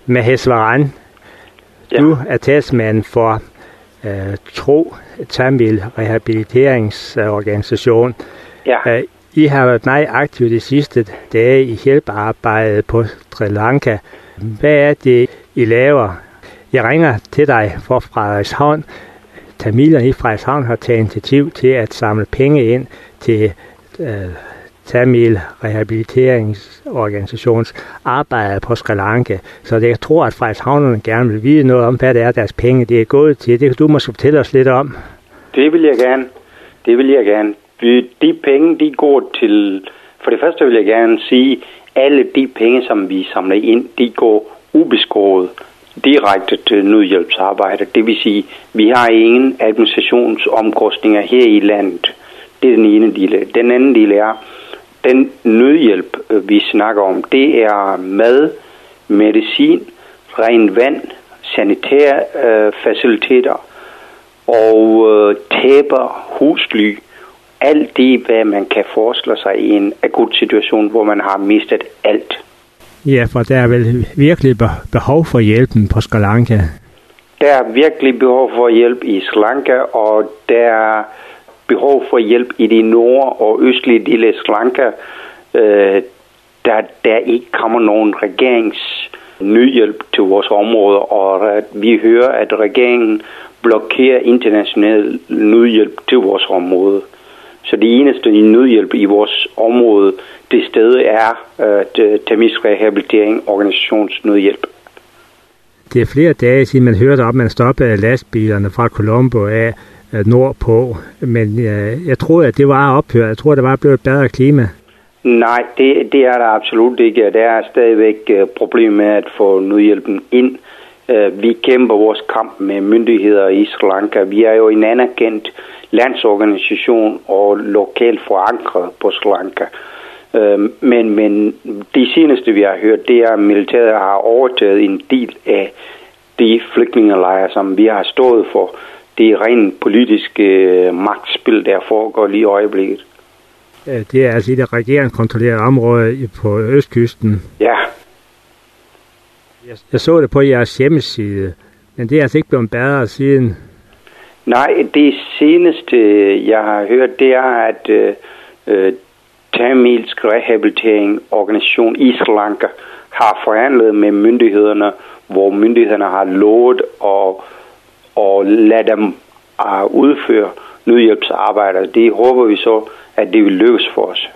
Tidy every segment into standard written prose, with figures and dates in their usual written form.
Maheswaran, du er talsmand for Tro Tamil Rehabiliteringsorganisation. Ja. I har været meget aktive de sidste dage i hjælpearbejdet på Sri Lanka. Hvad er det, I laver? Jeg ringer til dig fra Frederikshavn. Tamilerne i Frederikshavn har taget initiativ til at samle penge ind til Tamil Rehabiliteringsorganisations arbejde på Sri Lanka. Så jeg tror, at Frederikshavnerne gerne vil vide noget om, hvad det er, deres penge det er gået til. Det kan du måske fortælle os lidt om. Det vil jeg gerne. De penge, de går til... For det første vil jeg gerne sige, alle de penge, som vi samler ind, de går ubeskåret direkte til nødhjælpsarbejde. Det vil sige, vi har ingen administrationsomkostninger her i landet. Det er den ene del. Den anden del er, den nødhjælp, vi snakker om, det er mad, medicin, ren vand, sanitære faciliteter og tæpper, husly. Alt det, hvad man kan forestille sig i en akut situation, hvor man har mistet alt. Ja, for der er vel virkelig behov for hjælpen på Sri Lanka. Der er virkelig behov for hjælp i Sri Lanka, og der er behov for hjælp i de nord- og østlige dele af Sri Lanka. Der ikke kommer nogen regeringsnødhjælp til vores område, og vi hører, at regeringen blokerer international nødhjælp til vores område. Så det eneste nødhjælp i vores område, det sted er Tamil Rehabiliteringsorganisations nødhjælp. Det er flere dage siden man hørte om, at man stoppede lastbilerne fra Colombo af nordpå. Men jeg troede, at det var ophørt. Jeg tror, det var blevet et bedre klima. Nej, det er der absolut ikke. Der er stadigvæk problemer med at få nødhjælpen ind. Vi kæmper vores kamp med myndigheder i Sri Lanka. Vi er jo en anerkendt landsorganisation og lokalt forankret på Sri Lanka. Men det seneste, vi har hørt, det er, at militæret har overtaget en del af de flygtningelejre, som vi har stået for. Det er rent politiske magtspil, der foregår lige i øjeblikket. Det er altså i det regeringskontrollerede område på østkysten. Ja. Jeg så det på jeres hjemmeside, men det er altså ikke blevet bedre siden. Nej, det seneste, jeg har hørt, det er, at Tamil Rehabiliteringsorganisation i Sri Lanka har forhandlet med myndighederne, hvor myndighederne har lovet at lade dem udføre nødhjælpsarbejder. Det håber vi så, at det vil lykkes for os.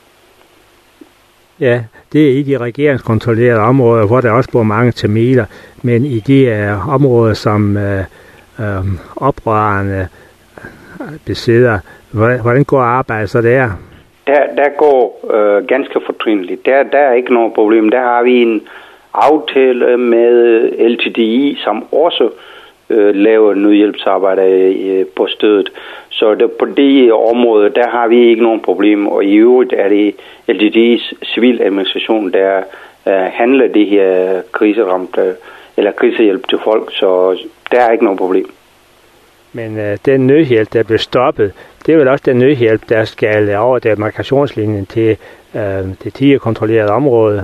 Ja, det er i de regeringskontrollerede områder, hvor der også bor mange tamiler, men i de områder, som oprørerne besidder, hvordan går arbejdet så der? Der går ganske fortrinligt. Der er ikke noget problem. Der har vi en aftale med LTDI, som også laver nødhjælpsarbejde på stedet. Så på det område, der har vi ikke nogen problem. Og i øvrigt er det LTDI's civiladministration, der handler det her kriseramte eller krisehjælp til folk. Så der er ikke noget problem. Men den nødhjælp, der blev stoppet, det er vel også den nødhjælp, der skal over demarkationslinjen til det tidligere område?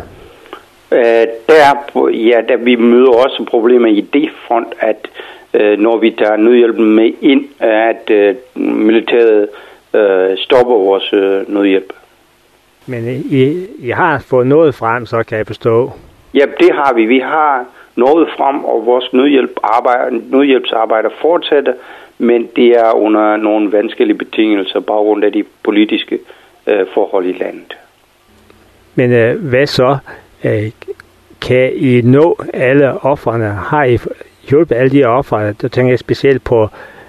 Vi møder også problemer i det front, at når vi tager nødhjælpen med ind, at militæret stopper vores nødhjælp. Men I har fået noget frem, så kan jeg forstå? Ja, det har vi. Vi har nået frem, og vores nødhjælpsarbejder fortsætter, men det er under nogle vanskelige betingelser baggrund af de politiske forhold i landet. Men hvad så? Kan I nå alle ofrene? Har I hjulpet alle de ofre? Der tænker jeg specielt på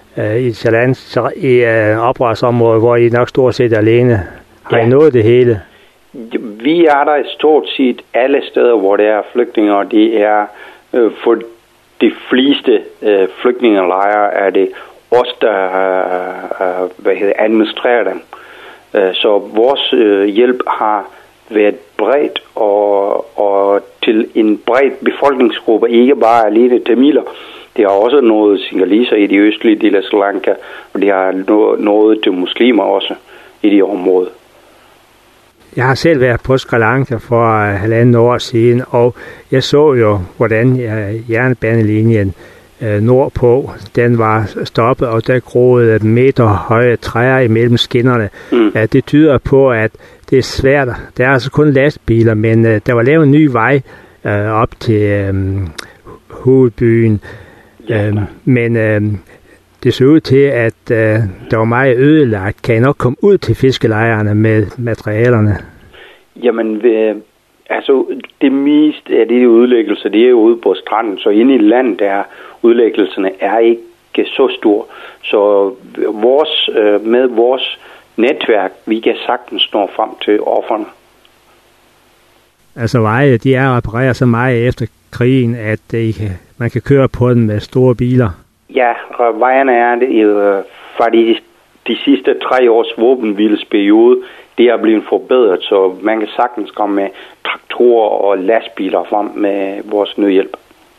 i oprørsområdet, hvor I nok stort set alene. Har I nået det hele? Vi er der stort set alle steder, hvor der er flygtninger, og det er for de fleste flygtningelejre er det os, der administrerer dem. Så vores hjælp har været bredt og til en bred befolkningsgruppe, ikke bare alene tamiler. Det har også nået singaliser i de østlige dele af Sri Lanka, og det har nået til muslimer også i de områder. Jeg har selv været på Sri Lanka for 1,5 år siden, og jeg så jo, hvordan jernbanelinjen nordpå, den var stoppet, og der groede meter høje træer imellem skinnerne. Det tyder på, at det er svært. Der er altså kun lastbiler, men der var lavet en ny vej op til hovedbyen. Men det så ud til, at der var meget ødelagt. Kan I nok komme ud til fiskelejrene med materialerne? Jamen, altså det meste af de udlæggelser, det er jo ude på stranden, så inde i landet der udlæggelserne er ikke så store. Så med vores netværk, vi kan sagtens nå frem til offerne. Altså veje, de er repareret så meget efter krigen, at man kan køre på den med store biler. Ja, vejene er det fra de sidste 3 års våbenhvilesperiode, det er blevet forbedret, så man kan sagtens komme med traktorer og lastbiler frem med vores nødhjælp.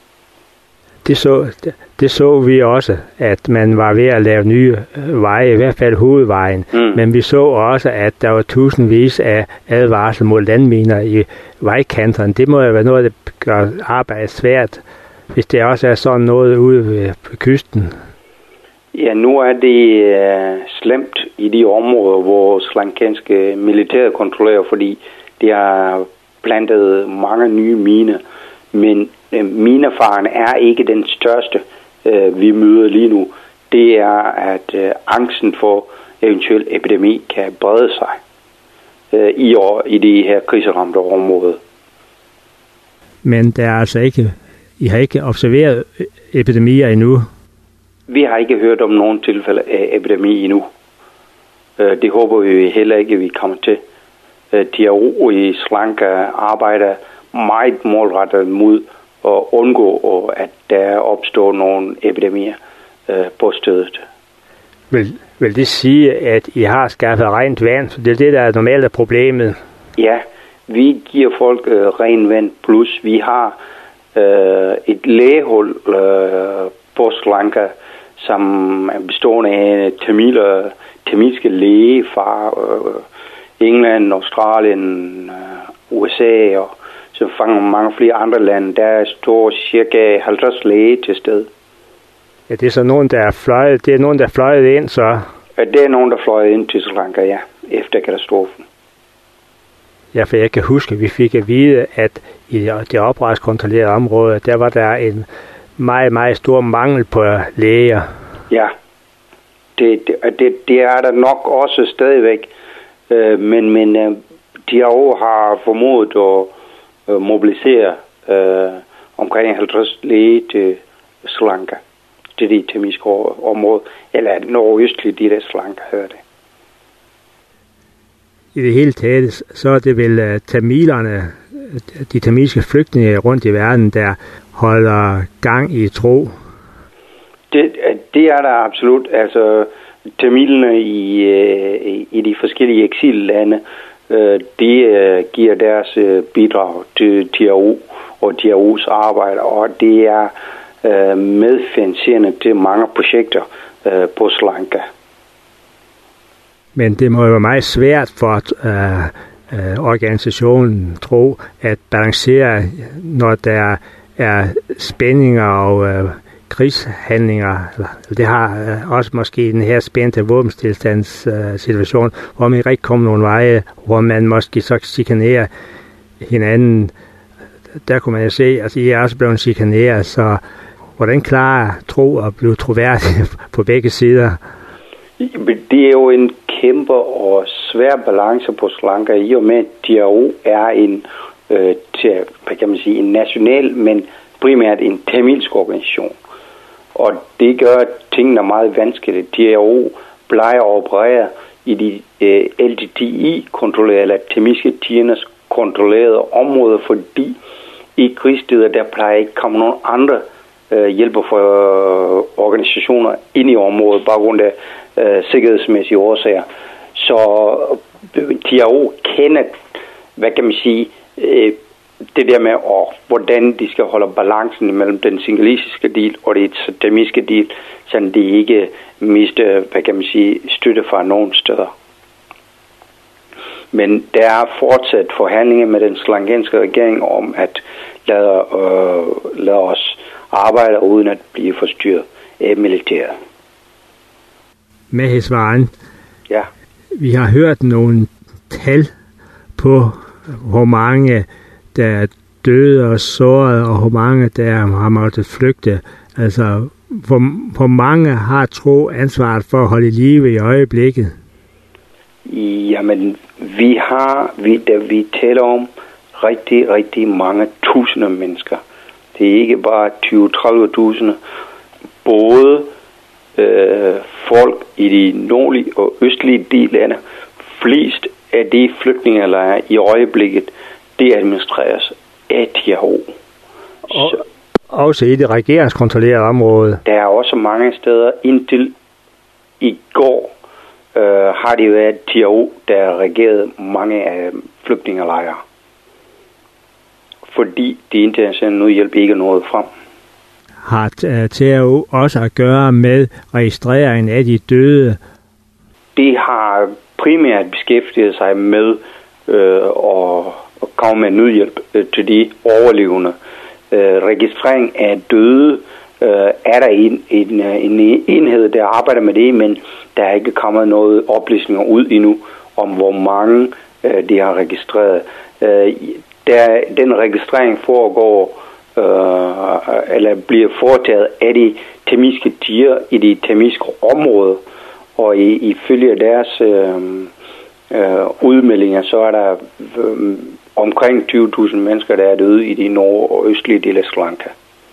Det så vi også, at man var ved at lave nye veje, i hvert fald hovedvejen. Men vi så også, at der var tusindvis af advarsler mod landminer i vejkanterne. Det må jo være noget, der gør arbejdet svært, hvis det også er sådan noget ude på kysten. Ja, nu er det slemt i de områder, hvor srilankanske militæret kontrollerer, fordi de har plantet mange nye miner. Men minefaren er ikke den største, vi møder lige nu. Det er, at angsten for eventuel epidemi kan brede sig i de her kriseramte områder. Men der er altså ikke, I har ikke observeret epidemier endnu? Vi har ikke hørt om nogen tilfælde af epidemi endnu. Det håber vi heller ikke, vi kommer til. DRO i Sri Lanka arbejder meget målrettet mod at undgå, at der opstår nogle epidemier på stedet. Vil det sige, at I har skaffet rent vand? Det er det, der er normalt problemet. Ja, vi giver folk rent vand, plus vi har et lægehold på Sri Lanka, som er bestående af tamilske læge fra England, Australien, USA og så fanger mange flere andre lande. Der står cirka 50 læge til sted. Ja, det er så nogen, der er fløjet. Det er nogen, der er fløjet ind, så? Ja, det er nogen, der er fløjet ind til Sri Lanka, ja, efter katastrofen. Ja, for jeg kan huske, at vi fik at vide, at i det oprejskontrollerede område, der var der en meget, meget stor mangel på læger. Ja, det er der nok også stadigvæk. Men de har formået at mobilisere omkring 50 læge til Sri Lanka, til det tamilske område, eller nordøstlige del af Sri Lanka hedder det. I det hele taget, så er det vel tamilerne, de tamilske flygtninge rundt i verden, der holder gang i tro? Det er der absolut. Altså, tamilerne i de forskellige eksillande, de giver deres bidrag til DRO og DRO's arbejde, og det er medfinansierende til mange projekter på Sri Lanka. Men det må jo være meget svært for organisationen tro at balancere, når der er spændinger og krigshandlinger. Det har også måske den her spændte våbenstilstandssituation, hvor man ikke kommer nogen veje, hvor man måske så chikanerer hinanden. Der kunne man jo se, at I er også blevet chikaneret, så hvordan klarer tro at blive troværdig på begge sider? Det er jo en kæmpe og svær balance på Sri Lanka, i og med at DRO er en national, men primært en tamilsk organisation. Og det gør tingene meget vanskeligt. DRO plejer at operere i de LTTI-kontrollerede, eller tamilske tjeners kontrollerede områder, fordi i krigssteder, der plejer ikke komme nogen andre hjælper for organisationer ind i området, bare grund af sikkerhedsmæssige årsager. Så DRO kender, det der med, hvordan de skal holde balancen mellem den singalesiske del og det tamilske del, så de ikke mister, støtte fra nogen steder. Men der er fortsat forhandlinger med den srilankanske regering om at lade os arbejde uden at blive forstyrret af militæret. Maheswaran, ja. Vi har hørt nogle tal på, hvor mange der er døde og såret, og hvor mange der har måttet flygte. Altså, hvor mange har tro ansvaret for at holde i live i øjeblikket? Jamen, vi taler om rigtig, rigtig mange tusinde mennesker. Det er ikke bare 20-30.000. Både folk i de nordlige og østlige dele, flest af de flygtningelejre i øjeblikket, det administreres af TRO. Også i det regeringskontrollerede område? Der er også mange steder. Indtil i går har det været TRO, der regerede mange af flygtningelejre. Fordi de internationale nødhjælp ikke er nået frem. Har TRO også at gøre med registreringen af de døde? Det har primært beskæftiget sig med at komme med nødhjælp til de overlevende. Registrering af døde er der en enhed, der arbejder med det, men der er ikke kommet noget oplysninger ud endnu om, hvor mange de har registreret. Den registrering foregår eller bliver foretaget af de tamiske tiger i de tamiske områder, og ifølge deres udmeldinger, så er der omkring 20.000 mennesker, der er døde i de nord- og østlige dele af Sri Lanka.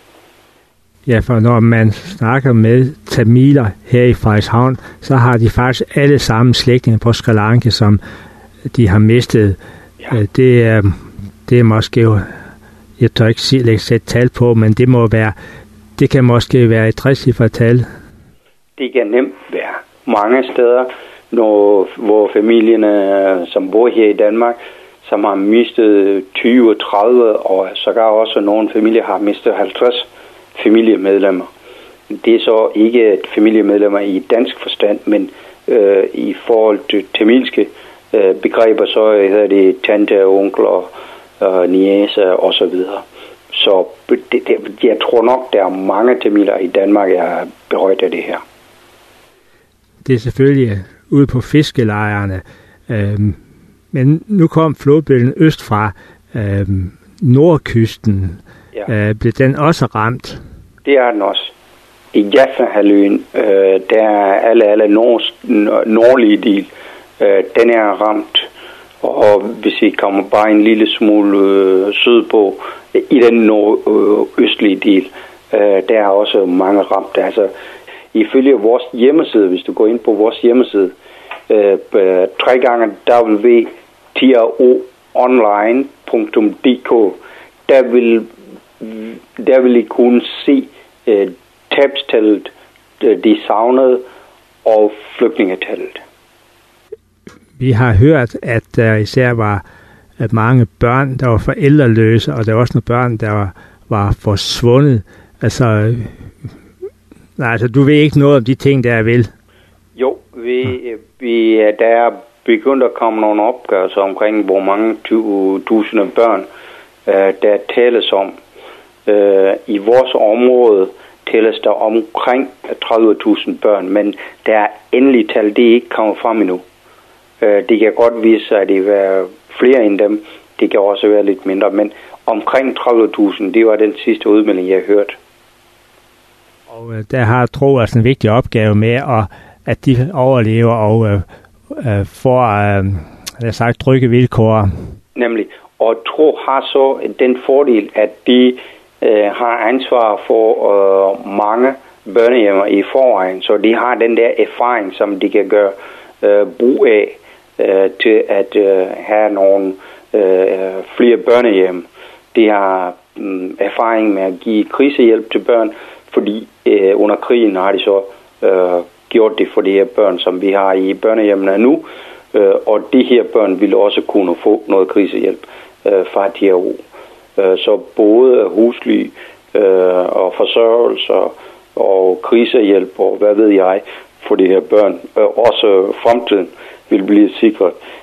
Ja, for når man snakker med tamiler her i Frederikshavn, så har de faktisk alle sammen slægtninge på Sri Lanka, som de har mistet. Ja. Det er måske, jeg tør ikke sætte tal på, men det kan måske være et 60-cifret tal. Det kan nemt være mange steder, hvor familierne, som bor her i Danmark, som har mistet 20, 30, og sågar også nogle familier har mistet 50 familiemedlemmer. Det er så ikke familiemedlemmer i dansk forstand, men i forhold til tamilske begreber, så hedder det tante, onkler, niece og så videre. Så jeg tror nok, der er mange tamiler i Danmark, der er berørt af det her. Det er selvfølgelig ude på fiskelejrene, men nu kom flodbølgen øst fra nordkysten. Ja. Blev den også ramt? Det er den også. I Jaffa-halvøen, der er alle nordlige del, den er ramt. Og hvis vi kommer bare en lille smule sydpå, i den nordøstlige del, der er også mange ramt. Altså, ifølge vores hjemmeside, hvis du går ind på vores hjemmeside, 3x.www.tronline.dk, der vil I kunne se tabstallet, de savnede og flygtningetallet. Vi har hørt, at der især var mange børn, der var forældreløse, og der var også nogle børn, der var forsvundet. Altså, du ved ikke noget om de ting, der er vel? Jo, der er begyndt at komme nogle opgørelser omkring, hvor mange 20.000 børn, der tales om. I vores område tælles der omkring 30.000 børn, men der er endelige tal, det er ikke kommet frem endnu. Det kan godt vise sig, at det er flere end dem. Det kan også være lidt mindre, men omkring 30.000, det var den sidste udmelding, jeg hørte. Og der har TRO altså en vigtig opgave med, at de overlever og får trygge vilkår. Nemlig. Og TRO har så den fordel, at de har ansvar for mange børnehjemmer i forvejen, så de har den der erfaring, som de kan gøre brug af til at have nogle flere børnehjem. De har erfaring med at give krisehjælp til børn, fordi under krigen har de så gjort det for de her børn, som vi har i børnehjemmene nu, og de her børn ville også kunne få noget krisehjælp fra TRO. Så både husly og forsørgelse og krisehjælp og hvad ved jeg for de her børn, også fremtiden vil blive sikret.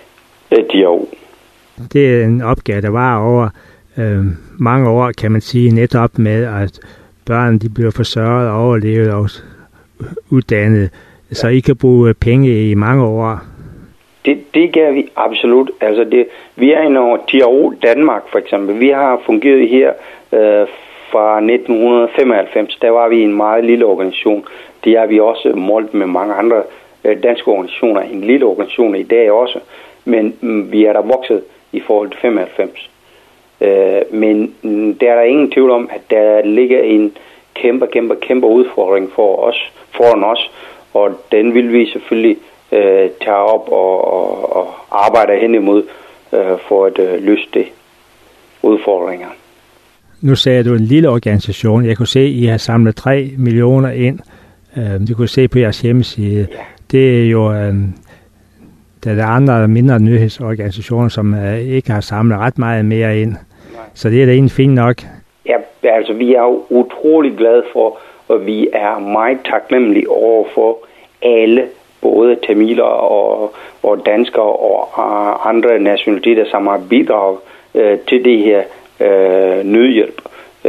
DRO. Det er en opgave, der var over mange år, kan man sige, netop med, at børn de bliver forsørget, overlevet og uddannet, så I kan bruge penge i mange år. Det gør vi absolut. Altså vi er i DRO Danmark for eksempel. Vi har fungeret her fra 1995. Der var vi en meget lille organisation. Det er vi også målt med mange andre danske organisationer. En lille organisation i dag også. Men vi er der vokset i forhold til 95. Men der er der ingen tvivl om, at der ligger en kæmpe udfordring foran os. Og den vil vi selvfølgelig tage op og arbejde hen imod for at løse det udfordringer. Nu sagde du en lille organisation. Jeg kunne se, at I har samlet 3 millioner ind. Du kunne se på jeres hjemmeside. Ja. Det er jo der er andre mindre nyhedsorganisationer, som ikke har samlet ret meget mere ind. Nej. Så det er da egentlig fint nok. Ja, altså vi er jo utrolig glade for, og vi er meget taknemmelige over for alle, både tamiler og danskere og andre nationaliteter, som har bidraget til det her nødhjælp.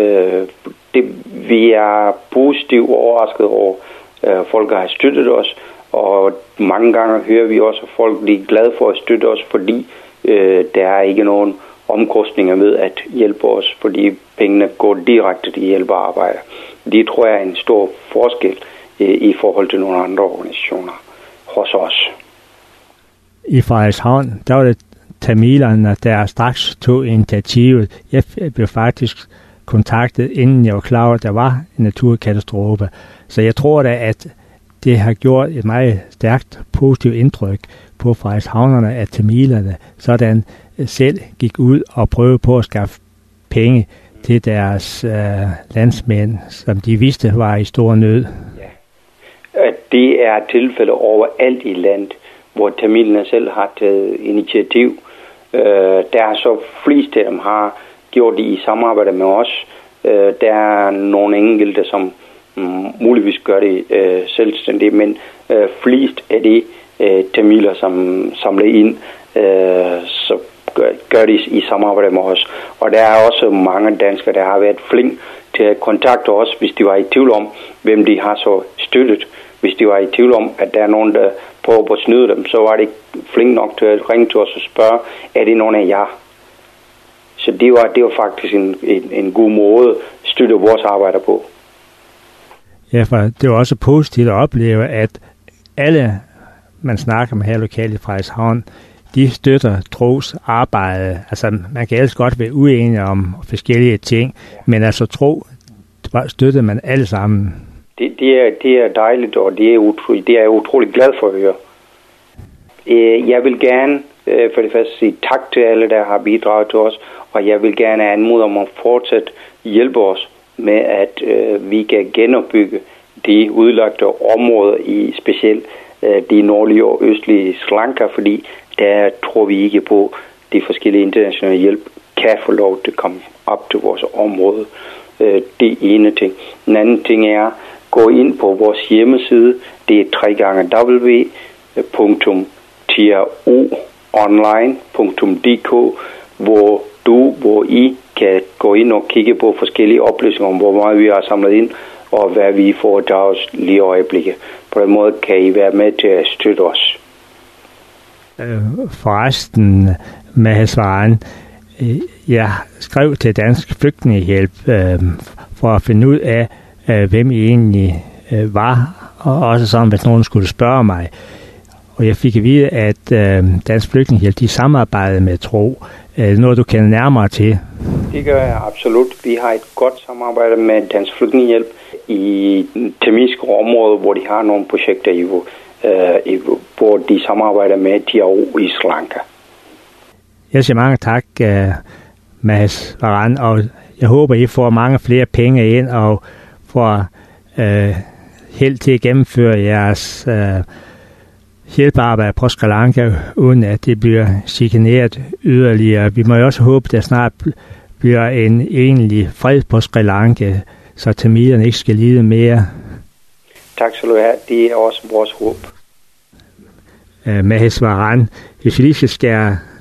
Vi er positivt overrasket over, folk har støttet os, og mange gange hører vi også, at folk er glade for at støtte os, fordi der er ikke nogen omkostninger ved at hjælpe os, fordi pengene går direkte til hjælpearbejde. Det tror jeg er en stor forskel i forhold til nogle andre organisationer hos os. I Frederikshavn, der var det tamilerne, der straks tog initiativet. Jeg blev faktisk kontaktet, inden jeg var klar over, at der var en naturkatastrofe. Så jeg tror da, at det har gjort et meget stærkt positivt indtryk på Frederikshavnerne, at tamilerne sådan selv gik ud og prøvede på at skaffe penge til deres landsmænd, som de vidste var i stor nød. Ja. Det er tilfælde overalt i landet, hvor tamilerne selv har taget initiativ. Der er så flest af dem har gjort det i samarbejde med os. Der er nogle enkelte, som muligvis gør det selvstændigt, men flest af de tamiler, som samler ind, så gør det i samarbejde med os. Og der er også mange danskere, der har været flink til at kontakte os, hvis de var i tvivl om, hvem de har så støttet. Hvis de var i tvivl om, at der er nogen, der prøver at snyde dem, så var de flink nok til at ringe til os og spørge, er det nogen af jer? Så det var faktisk en god måde at støtte vores arbejder på. Ja, for det var også positivt at opleve, at alle, man snakker med her lokalt i Frederikshavn, de støtter Tros arbejde. Altså, man kan ellers godt være uenige om forskellige ting, men altså Tro støtter man alle sammen. Det er dejligt, og det er jeg utrolig glad for at høre. Jeg vil gerne for det første sige tak til alle, der har bidraget til os, og jeg vil gerne anmode om at fortsat hjælpe os med, at vi kan genopbygge de udlagte områder i specielt de nordlige og østlige Sri Lanka, fordi der tror vi ikke på, at de forskellige internationale hjælp kan få lov til at komme op til vores område. Det ene ting. Den anden ting er, gå ind på vores hjemmeside, det er www.troonline.dk, hvor I kan gå ind og kigge på forskellige oplysninger om, hvor meget vi har samlet ind, og hvad vi foretager os lige i øjeblikket. På den måde kan I være med til at støtte os. Forresten, Mads Varen, jeg skrev til Dansk Flygtningehjælp for at finde ud af, hvem I egentlig var, og også sådan, hvis nogen skulle spørge mig. Og jeg fik at vide, at Dansk Flygtningehjælp, de samarbejdede med Tro. Noget, du kender nærmere til? Det gør jeg absolut. Vi har et godt samarbejde med Dansk Flygtningehjælp i tamilske områder, hvor de har nogle projekter, hvor de samarbejder med DRO i Sri Lanka. Jeg siger mange tak, Mads Varen, og jeg håber, I får mange flere penge ind og får held til at gennemføre jeres hjælpearbejde på Sri Lanka, uden at det bliver chikaneret yderligere. Vi må jo også håbe, at der snart bliver en egentlig fred på Sri Lanka, så tamilerne ikke skal lide mere. Tak skal du have. Det er også vores håb. Mads Varen, hvis vi lige skal skære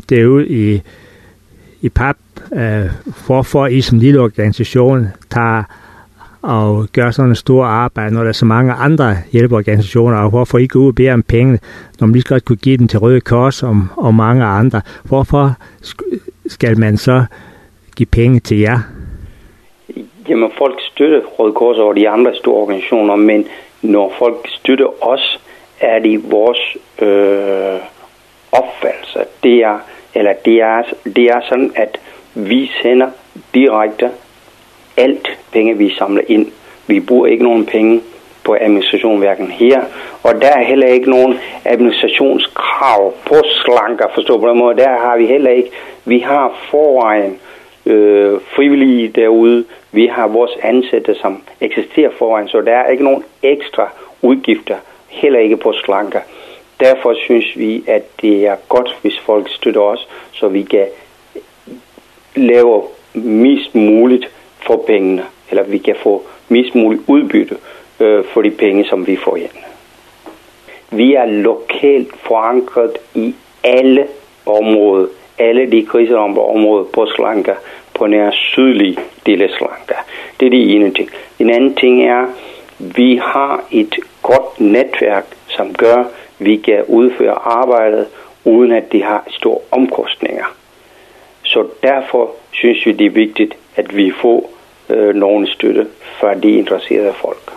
det ud i pap, hvorfor I som lille organisation tager og gør sådan et stort arbejde, når der er så mange andre hjælpeorganisationer, og hvorfor I går ud og beder om penge, når man lige så godt kunne give dem til Røde Kors og mange andre. Hvorfor skal man så give penge til jer? Jamen, folk støtter Røde Kors og de andre store organisationer, men når folk støtter os, er det vores opfattelse. Det er sådan, at vi sender direkte alt penge, vi samler ind. Vi bruger ikke nogen penge på administration, hverken her, og der er heller ikke nogen administrationskrav på slanker, forstå på den måde. Der har vi heller ikke. Vi har forvejen frivillige derude. Vi har vores ansatte, som eksisterer forvejen, så der er ikke nogen ekstra udgifter, heller ikke på slanker. Derfor synes vi, at det er godt, hvis folk støtter os, så vi kan lave mest muligt for pengene, eller vi kan få mest muligt udbytte for de penge, som vi får ind. Vi er lokalt forankret i alle områder, alle de kriseramte områder på Sri Lanka, på nær sydlige del af Sri Lanka. Det er det ene ting. En anden ting er, vi har et godt netværk, som gør, vi kan udføre arbejdet, uden at det har store omkostninger. Så derfor synes vi, det er vigtigt, at vi får nogen støtte fra de interesserede folk.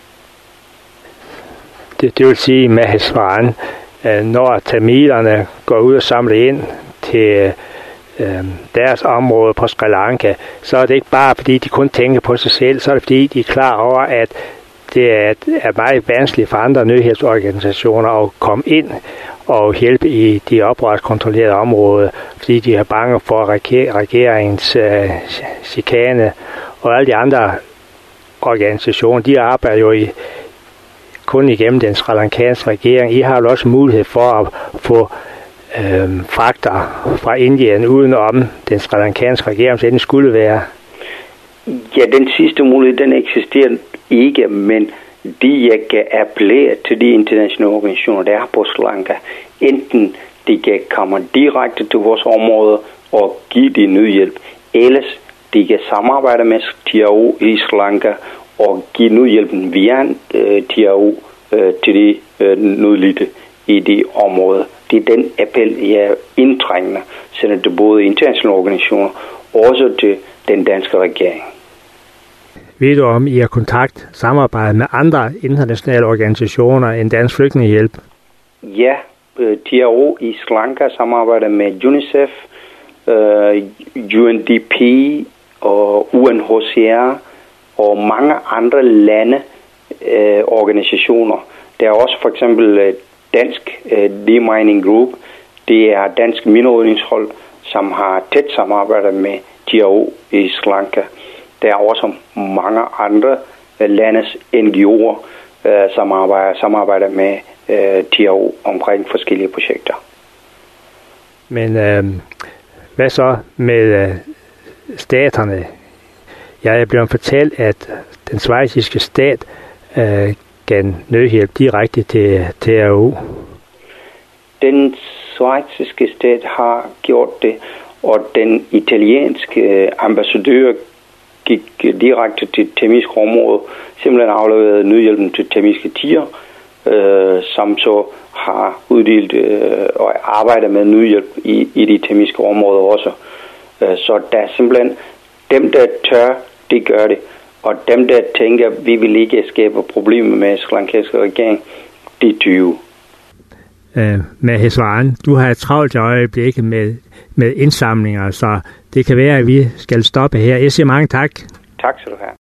Det vil sige, Maheswaran, når tamilerne går ud og samler ind til deres område på Sri Lanka, så er det ikke bare fordi de kun tænker på sig selv, så er det fordi de er klar over, at det er meget vanskeligt for andre nødhjælpsorganisationer at komme ind og hjælpe i de oprørskontrollerede områder, fordi de er bange for regeringens chikane, og alle de andre organisationer, de arbejder jo kun igennem den sri lankanske regering. I har jo også mulighed for at få fragter fra Indien udenom den sri lankanske regering, så den skulle være. Ja, den sidste mulighed, den eksisterer ikke, men jeg kan appellere til de internationale organisationer, der er på Sri Lanka. Enten de kan komme direkte til vores område og give de nødhjælp, ellers de kan samarbejde med TRO i Sri Lanka og give nødhjælpen via TRO til de nødlidte i de områder. Det er den appel, jeg indtrængende sender til både internationale organisationer og også til den danske regering. Ved du, om I har samarbejde med andre internationale organisationer end Dansk Flygtningehjælp? Ja, TRO i Sri Lanka samarbejder med UNICEF, UNDP og UNHCR og mange andre organisationer. Der er også for eksempel Dansk Demining Group. Det er Dansk Minerydningshold, som har tæt samarbejde med TRO i Sri Lanka. Der er også mange andre landes NGO'er, som samarbejder med TRO omkring forskellige projekter. Men hvad så med staterne? Jeg er blevet fortalt, at den schweiziske stat gav nødhjælp direkte til TRO. Den schweiziske stat har gjort det, og den italienske ambassadør gik direkte til tamiske område, simpelthen afleveret nødhjælpen til tamiske tiger, som så har uddelt og arbejder med nødhjælp i de tamiske områder også. Så der er simpelthen dem, der tør, de gør det. Og dem, der tænker, vi vil ikke skabe problemer med Sri Lankanske regering, de er 20. Maheswaran, du har et travlt øjeblik med indsamlinger, så det kan være, at vi skal stoppe her. Jeg siger mange tak. Tak skal du have.